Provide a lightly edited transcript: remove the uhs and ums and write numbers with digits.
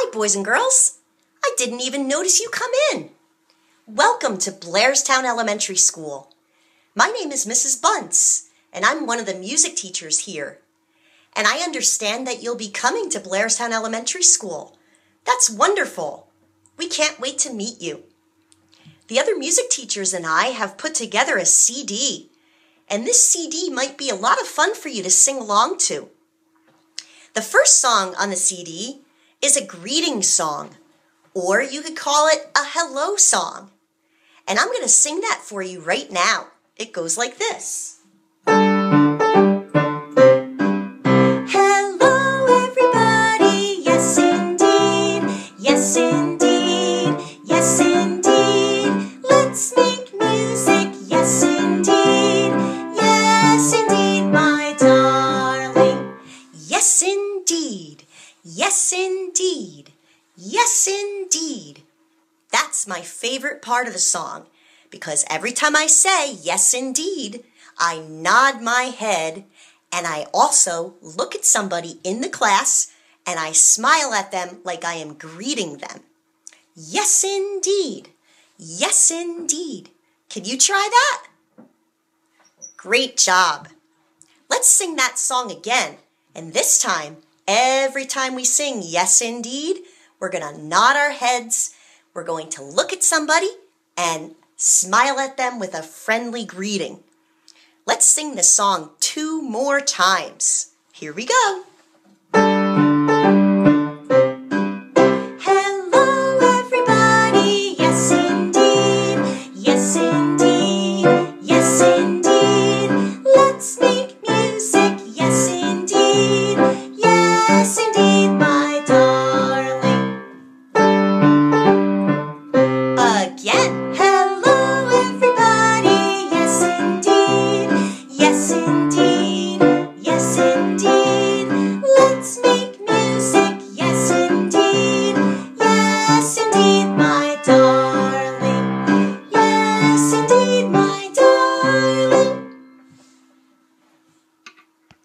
Hi, boys and girls. I didn't even notice you come in. Welcome to Blairstown Elementary School. My name is Mrs. Bunce, and I'm one of the music teachers here. And I understand that you'll be coming to Blairstown Elementary School. That's wonderful. We can't wait to meet you. The other music teachers and I have put together a CD, and this CD might be a lot of fun for you to sing along to. The first song on the CD is a greeting song, or you could call it a hello song. And I'm going to sing that for you right now. It goes like this. Hello, everybody. Yes, indeed. Yes, indeed. Yes, indeed. Let's make music. Yes, indeed. Yes, indeed, my darling. Yes, indeed. Yes, indeed. Yes, indeed. That's my favorite part of the song, because every time I say yes, indeed, I nod my head, and I also look at somebody in the class, and I smile at them like I am greeting them. Yes, indeed. Yes, indeed. Can you try that? Great job. Let's sing that song again, and this time, every time we sing yes, indeed, we're going to nod our heads. We're going to look at somebody and smile at them with a friendly greeting. Let's sing the song 2 more times. Here we go.